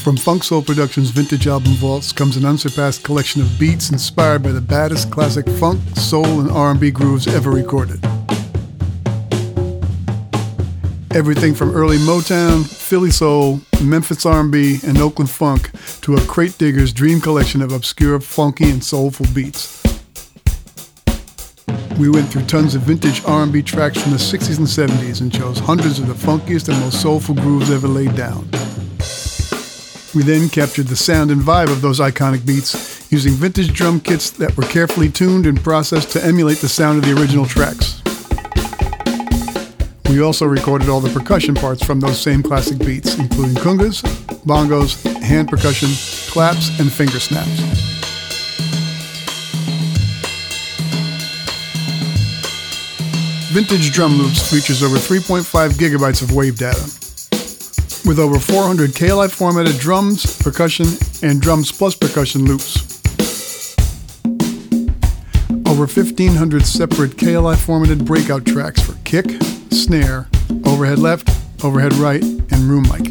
From Funk Soul Productions' vintage album vaults comes an unsurpassed collection of beats inspired by the baddest classic funk, soul, and R&B grooves ever recorded. Everything from early Motown, Philly soul, Memphis R&B, and Oakland funk to a crate digger's dream collection of obscure, funky, and soulful beats. We went through tons of vintage R&B tracks from the 60s and 70s and chose hundreds of the funkiest and most soulful grooves ever laid down. We then captured the sound and vibe of those iconic beats using vintage drum kits that were carefully tuned and processed to emulate the sound of the original tracks. We also recorded all the percussion parts from those same classic beats, including congas, bongos, hand percussion, claps, and finger snaps. Vintage Drum Loops features over 3.5 gigabytes of wave data. With over 400 KLI formatted drums, percussion, and drums plus percussion loops. Over 1,500 separate KLI formatted breakout tracks for kick, snare, overhead left, overhead right, and room mic.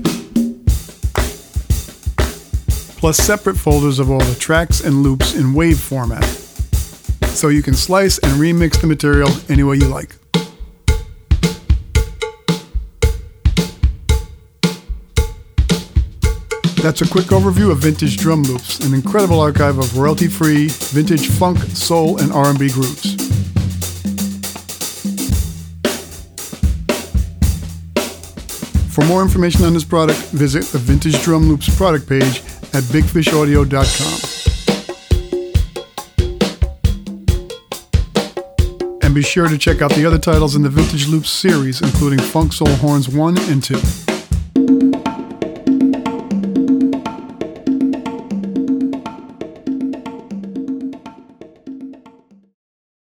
Plus separate folders of all the tracks and loops in wave format, so you can slice and remix the material any way you like. That's a quick overview of Vintage Drum Loops, an incredible archive of royalty-free, vintage funk, soul, and R&B grooves. For more information on this product, visit the Vintage Drum Loops product page at bigfishaudio.com. And be sure to check out the other titles in the Vintage Loops series, including Funk Soul Horns 1 and 2.